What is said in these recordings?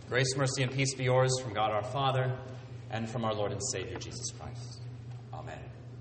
Grace, mercy, and peace be yours from God our Father and from our Lord and Savior Jesus Christ. Amen.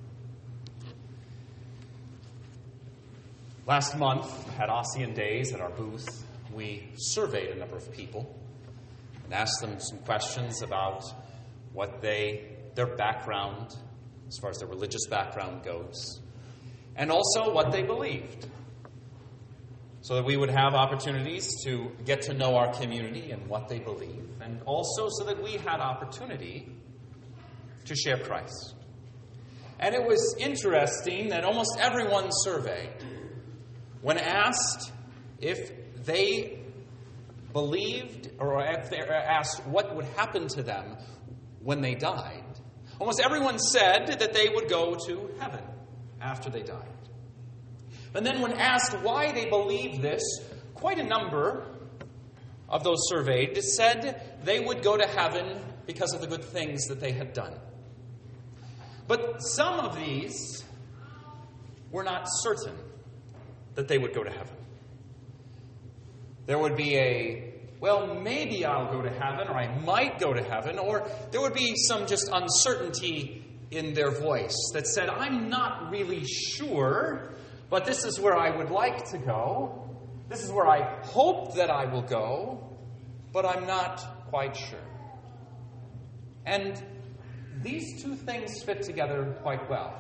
Last month at Ossian Days at our booth, we surveyed a number of people and asked them some questions about what their background, as far as their religious background goes, and also what they believed, so that we would have opportunities to get to know our community and what they believe, and also so that we had opportunity to share Christ. And it was interesting that almost everyone surveyed, when asked if they believed or if they asked what would happen to them when they died, almost everyone said that they would go to heaven after they died. And then when asked why they believed this, quite a number of those surveyed said they would go to heaven because of the good things that they had done. But some of these were not certain that they would go to heaven. There would be well, maybe I'll go to heaven, or I might go to heaven, or there would be some just uncertainty in their voice that said, I'm not really sure, but this is where I would like to go. This is where I hope that I will go, but I'm not quite sure. And these two things fit together quite well.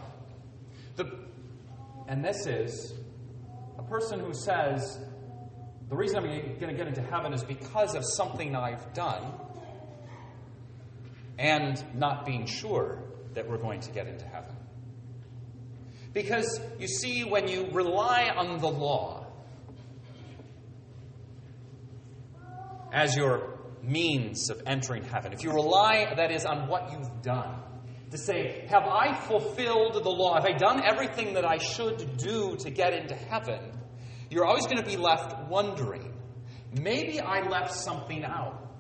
And this is a person who says, the reason I'm going to get into heaven is because of something I've done, and not being sure that we're going to get into heaven. Because, you see, when you rely on the law as your means of entering heaven, if you rely, that is, on what you've done, to say, have I fulfilled the law? Have I done everything that I should do to get into heaven? You're always going to be left wondering, maybe I left something out.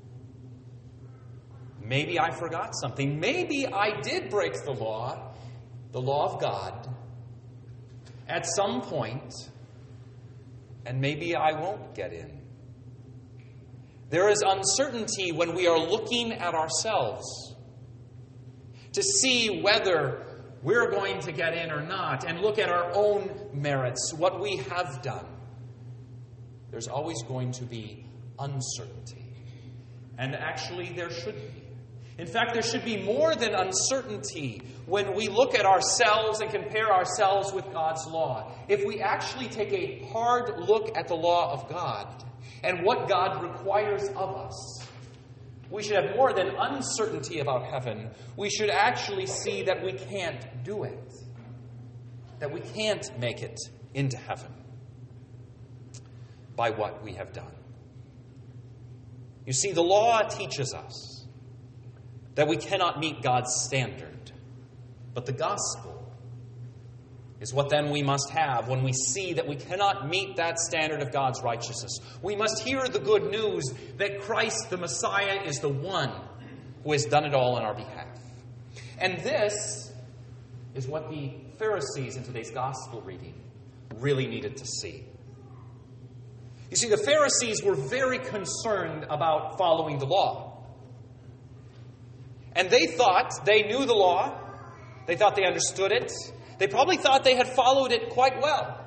Maybe I forgot something. Maybe I did break the law of God, at some point, and maybe I won't get in. There is uncertainty when we are looking at ourselves to see whether we're going to get in or not, and look at our own merits, what we have done. There's always going to be uncertainty. And actually, there should be. In fact, there should be more than uncertainty when we look at ourselves and compare ourselves with God's law. If we actually take a hard look at the law of God and what God requires of us, we should have more than uncertainty about heaven. We should actually see that we can't do it. That we can't make it into heaven by what we have done. You see, the law teaches us that we cannot meet God's standard. But the gospel is what then we must have when we see that we cannot meet that standard of God's righteousness. We must hear the good news that Christ, the Messiah, is the one who has done it all on our behalf. And this is what the Pharisees in today's gospel reading really needed to see. You see, the Pharisees were very concerned about following the law. And they thought they knew the law. They thought they understood it. They probably thought they had followed it quite well.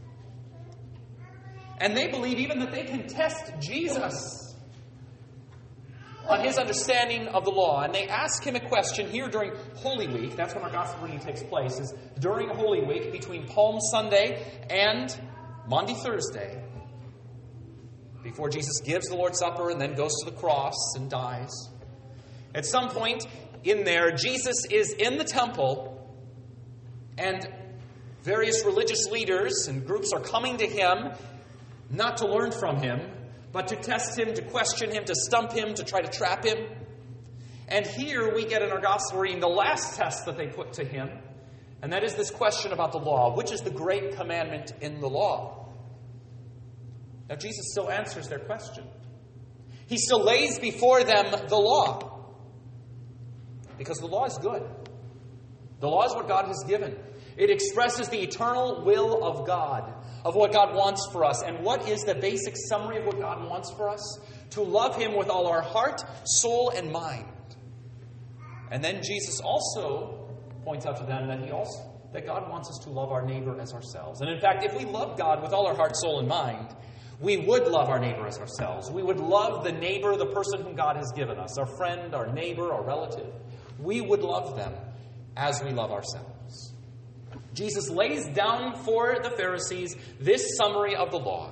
And they believe even that they can test Jesus on his understanding of the law. And they ask him a question here during Holy Week. That's when our gospel reading takes place, is during Holy Week, between Palm Sunday and Maundy Thursday, before Jesus gives the Lord's Supper and then goes to the cross and dies. At some point in there, Jesus is in the temple, and various religious leaders and groups are coming to him, not to learn from him, but to test him, to question him, to stump him, to try to trap him. And here we get in our gospel reading the last test that they put to him, and that is this question about the law. Which is the great commandment in the law? Now, Jesus still answers their question. He still lays before them the law, because the law is good. The law is what God has given. It expresses the eternal will of God, of what God wants for us. And what is the basic summary of what God wants for us? to love him with all our heart, soul, and mind. And then Jesus also points out to them that God wants us to love our neighbor as ourselves. And in fact, if we love God with all our heart, soul, and mind, we would love our neighbor as ourselves. We would love the neighbor, the person whom God has given us, our friend, our neighbor, our relative. We would love them as we love ourselves. Jesus lays down for the Pharisees this summary of the law.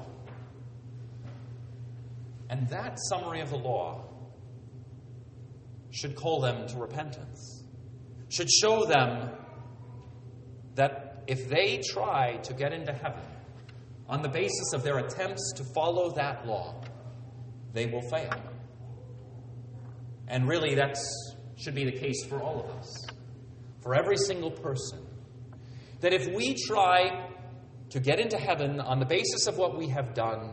And that summary of the law should call them to repentance, should show them that if they try to get into heaven on the basis of their attempts to follow that law, they will fail. And really, that should be the case for all of us, for every single person. That if we try to get into heaven on the basis of what we have done,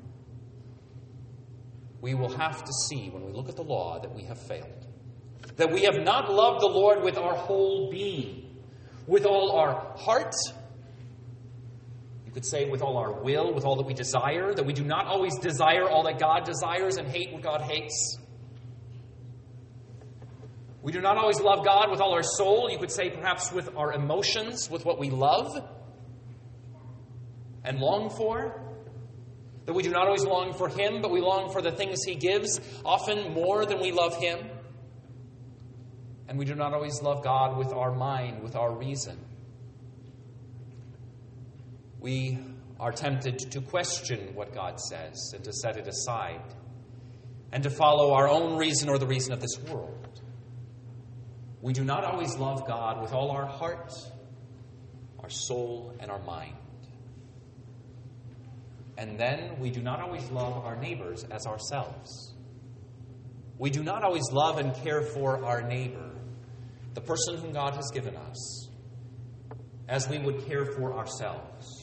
we will have to see, when we look at the law, that we have failed. That we have not loved the Lord with our whole being, with all our heart, you could say with all our will, with all that we desire, that we do not always desire all that God desires and hate what God hates. We do not always love God with all our soul, you could say perhaps with our emotions, with what we love and long for. That we do not always long for him, but we long for the things he gives, often more than we love him. And we do not always love God with our mind, with our reason. We are tempted to question what God says and to set it aside and to follow our own reason or the reason of this world. We do not always love God with all our heart, our soul, and our mind. And then we do not always love our neighbors as ourselves. We do not always love and care for our neighbor, the person whom God has given us, as we would care for ourselves.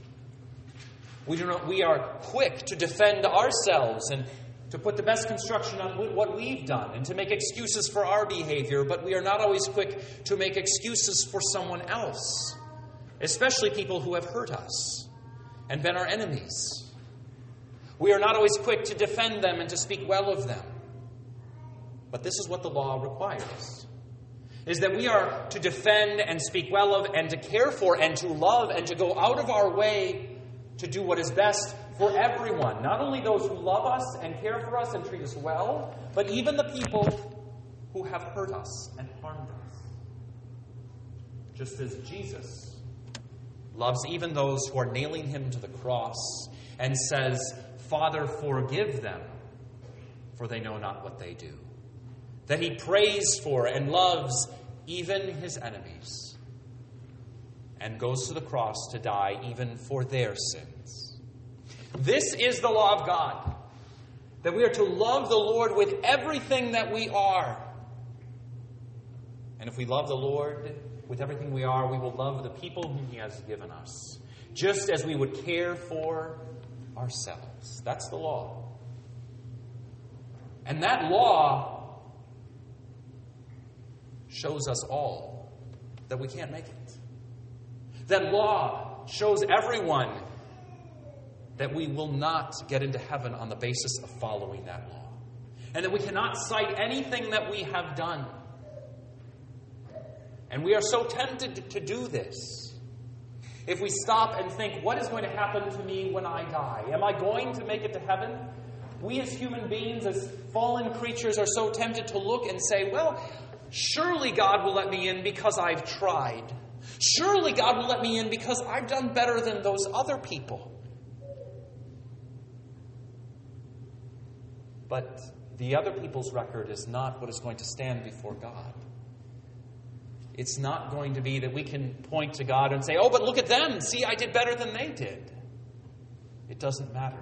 We are quick to defend ourselves and to put the best construction on what we've done and to make excuses for our behavior, but we are not always quick to make excuses for someone else, especially people who have hurt us and been our enemies. We are not always quick to defend them and to speak well of them. But this is what the law requires, is that we are to defend and speak well of and to care for and to love and to go out of our way to do what is best for everyone. Not only those who love us and care for us and treat us well, but even the people who have hurt us and harmed us. Just as Jesus loves even those who are nailing him to the cross and says, "Father, forgive them, for they know not what they do." That he prays for and loves even his enemies and goes to the cross to die even for their sins. This is the law of God, that we are to love the Lord with everything that we are. And if we love the Lord with everything we are, we will love the people whom he has given us, just as we would care for ourselves. That's the law. And that law shows us all that we can't make it. That law shows everyone that we will not get into heaven on the basis of following that law. And that we cannot cite anything that we have done. And we are so tempted to do this. If we stop and think, what is going to happen to me when I die? Am I going to make it to heaven? We as human beings, as fallen creatures, are so tempted to look and say, well, surely God will let me in because I've tried. Surely God will let me in because I've done better than those other people. But the other people's record is not what is going to stand before God. It's not going to be that we can point to God and say, oh, but look at them. See, I did better than they did. It doesn't matter.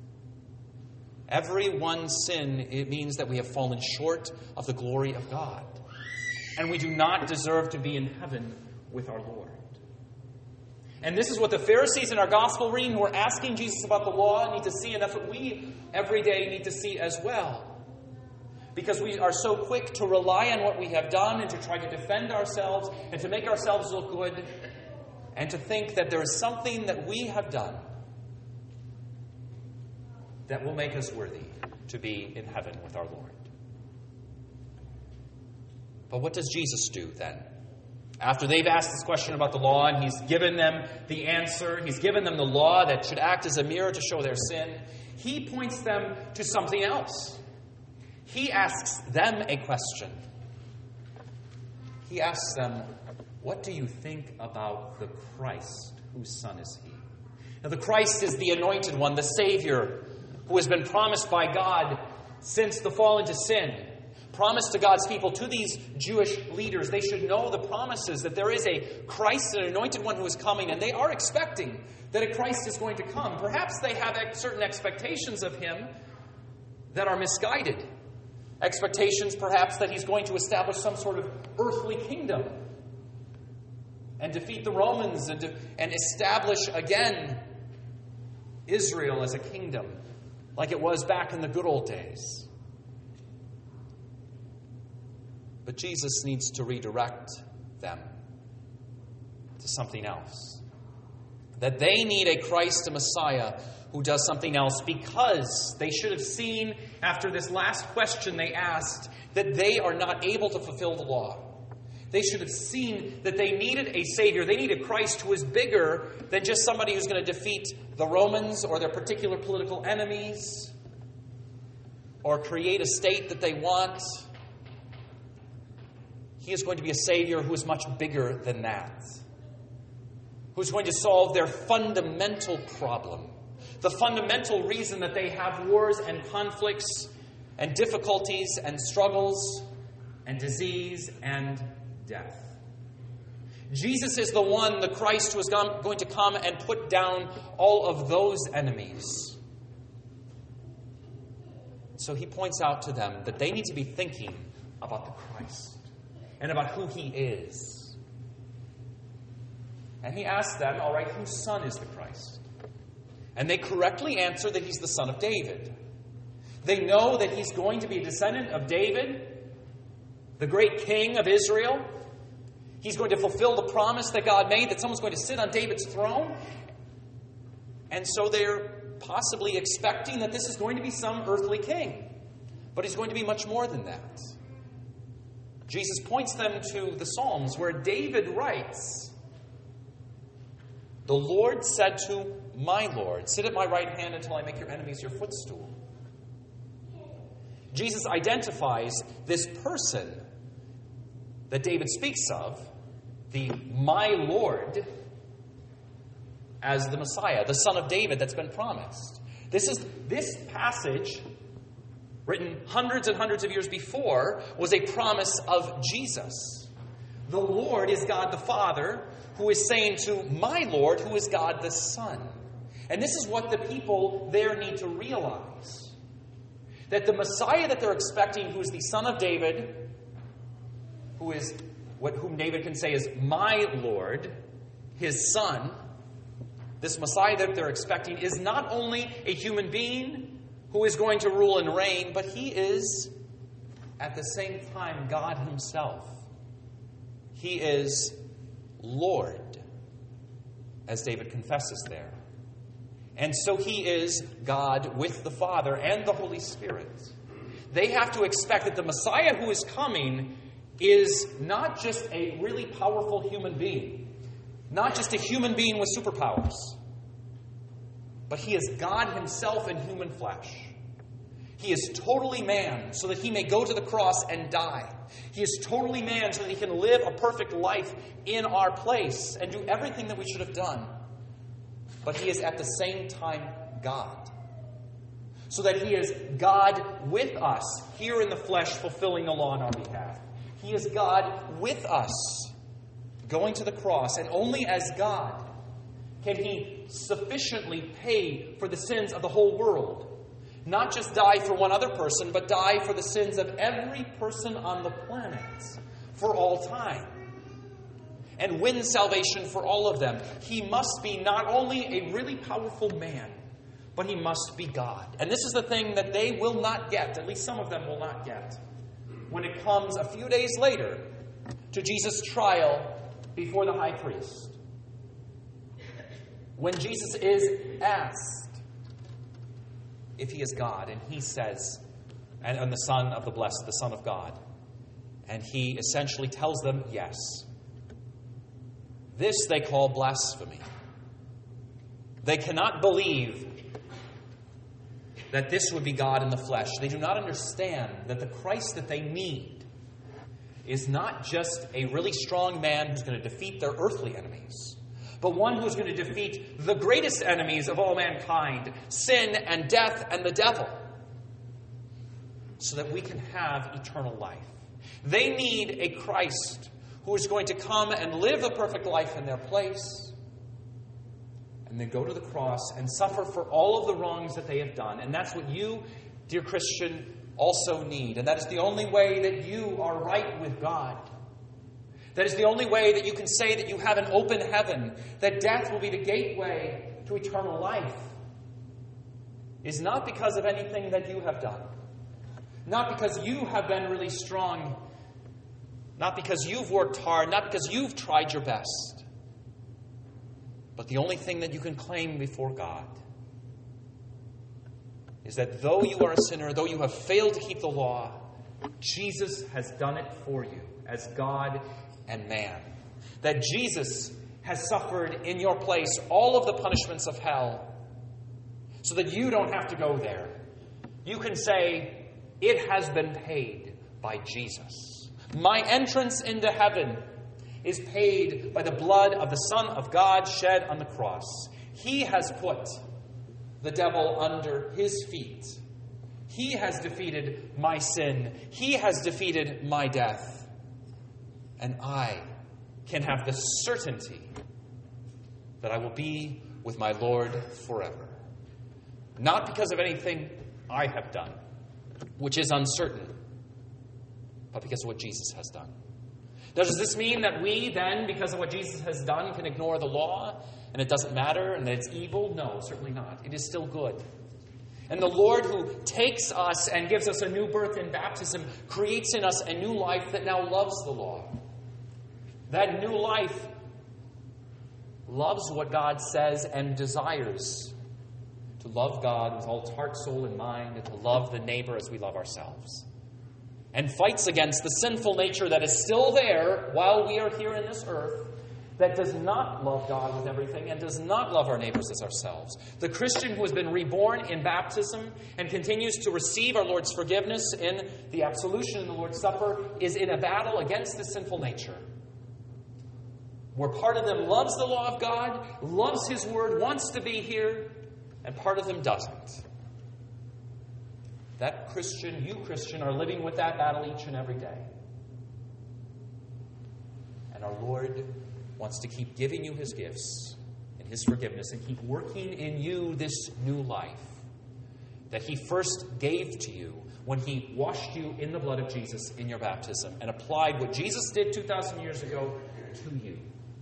Every one sin, it means that we have fallen short of the glory of God. And we do not deserve to be in heaven with our Lord. And this is what the Pharisees in our gospel reading who are asking Jesus about the law need to see, and that's what we every day need to see as well. Because we are so quick to rely on what we have done and to try to defend ourselves and to make ourselves look good and to think that there is something that we have done that will make us worthy. to be in heaven with our Lord. But what does Jesus do then? After they've asked this question about the law and he's given them the answer, he's given them the law that should act as a mirror to show their sin, he points them to something else. He asks them a question. He asks them, what do you think about the Christ? Whose son is he? Now, the Christ is the anointed one, the Savior, who has been promised by God since the fall into sin. Promised to God's people, to these Jewish leaders. They should know the promises that there is a Christ, an anointed one who is coming, and they are expecting that a Christ is going to come. Perhaps they have certain expectations of him that are misguided. Expectations, perhaps, that he's going to establish some sort of earthly kingdom and defeat the Romans and establish again Israel as a kingdom like it was back in the good old days. But Jesus needs to redirect them to something else. That they need a Christ, a Messiah, who does something else, because they should have seen after this last question they asked that they are not able to fulfill the law. They should have seen that they needed a Savior. They needed Christ who is bigger than just somebody who's going to defeat the Romans or their particular political enemies or create a state that they want. He is going to be a Savior who is much bigger than that, who's going to solve their fundamental problem, the fundamental reason that they have wars and conflicts and difficulties and struggles and disease and death. Jesus is the one, the Christ, who is going to come and put down all of those enemies. So he points out to them that they need to be thinking about the Christ and about who he is. And he asks them, all right, whose son is the Christ? And they correctly answer that he's the son of David. They know that he's going to be a descendant of David, the great king of Israel. He's going to fulfill the promise that God made, that someone's going to sit on David's throne. And so they're possibly expecting that this is going to be some earthly king. But he's going to be much more than that. Jesus points them to the Psalms where David writes, "The Lord said to my Lord, sit at my right hand until I make your enemies your footstool." Jesus identifies this person that David speaks of, the my Lord, as the Messiah, the Son of David that's been promised. This passage, written hundreds and hundreds of years before, was a promise of Jesus. The Lord is God the Father, who is saying to my Lord, who is God the Son. And this is what the people there need to realize. That the Messiah that they're expecting, who is the Son of David, whom David can say is my Lord, his Son, this Messiah that they're expecting is not only a human being who is going to rule and reign, but he is, at the same time, God himself. He is Lord, as David confesses there. And so he is God with the Father and the Holy Spirit. They have to expect that the Messiah who is coming is not just a really powerful human being, not just a human being with superpowers, but he is God himself in human flesh. He is totally man so that he may go to the cross and die. He is totally man so that he can live a perfect life in our place and do everything that we should have done. But he is at the same time God. So that he is God with us here in the flesh, fulfilling the law on our behalf. He is God with us, going to the cross. And only as God can he sufficiently pay for the sins of the whole world. Not just die for one other person, but die for the sins of every person on the planet for all time. And win salvation for all of them. He must be not only a really powerful man, but he must be God. And this is the thing that they will not get, at least some of them will not get, when it comes a few days later to Jesus' trial before the high priest. When Jesus is asked, if he is God, and he says, and the Son of the Blessed, the Son of God, and he essentially tells them, yes. This they call blasphemy. They cannot believe that this would be God in the flesh. They do not understand that the Christ that they need is not just a really strong man who's going to defeat their earthly enemies, but one who's going to defeat the greatest enemies of all mankind, sin and death and the devil, so that we can have eternal life. They need a Christ who is going to come and live a perfect life in their place, and then go to the cross and suffer for all of the wrongs that they have done. And that's what you, dear Christian, also need. And that is the only way that you are right with God. That is the only way that you can say that you have an open heaven, that death will be the gateway to eternal life, is not because of anything that you have done. Not because you have been really strong. Not because you've worked hard. Not because you've tried your best. But the only thing that you can claim before God is that though you are a sinner, though you have failed to keep the law, Jesus has done it for you as God and man. That Jesus has suffered in your place all of the punishments of hell so that you don't have to go there. You can say, it has been paid by Jesus. My entrance into heaven is paid by the blood of the Son of God shed on the cross. He has put the devil under his feet. He has defeated my sin. He has defeated my death. And I can have the certainty that I will be with my Lord forever. Not because of anything I have done, which is uncertain, but because of what Jesus has done. Does this mean that we then, because of what Jesus has done, can ignore the law and it doesn't matter and that it's evil? No, certainly not. It is still good. And the Lord who takes us and gives us a new birth in baptism creates in us a new life that now loves the law. That new life loves what God says and desires to love God with all its heart, soul, and mind, and to love the neighbor as we love ourselves. And fights against the sinful nature that is still there while we are here in this earth, that does not love God with everything and does not love our neighbors as ourselves. The Christian who has been reborn in baptism and continues to receive our Lord's forgiveness in the absolution in the Lord's Supper is in a battle against the sinful nature, where part of them loves the law of God, loves His Word, wants to be here, and part of them doesn't. That Christian, you Christian, are living with that battle each and every day. And our Lord wants to keep giving you His gifts and His forgiveness and keep working in you this new life that He first gave to you when He washed you in the blood of Jesus in your baptism and applied what Jesus did 2,000 years ago to you.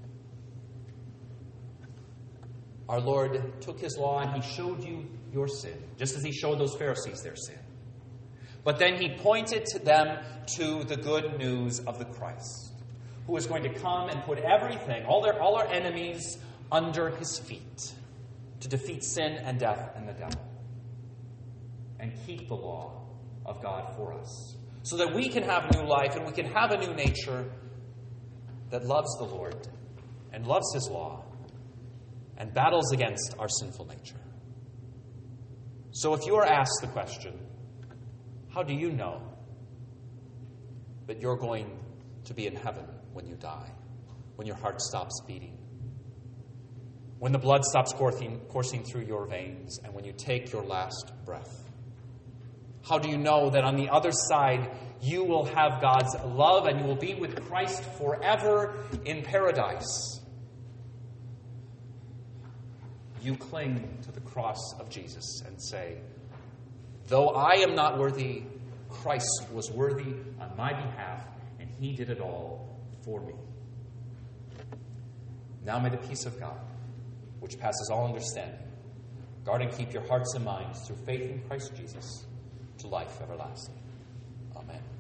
Our Lord took His law and He showed you your sin, just as He showed those Pharisees their sin. But then He pointed to them to the good news of the Christ, who is going to come and put everything, all our enemies, under His feet to defeat sin and death and the devil and keep the law of God for us, so that we can have new life and we can have a new nature that loves the Lord and loves His law and battles against our sinful nature. So if you are asked the question, how do you know that you're going to be in heaven when you die, when your heart stops beating, when the blood stops coursing through your veins, and when you take your last breath? How do you know that on the other side you will have God's love and you will be with Christ forever in paradise? You cling to the cross of Jesus and say, though I am not worthy, Christ was worthy on my behalf, and He did it all for me. Now may the peace of God, which passes all understanding, guard and keep your hearts and minds through faith in Christ Jesus to life everlasting. Amen.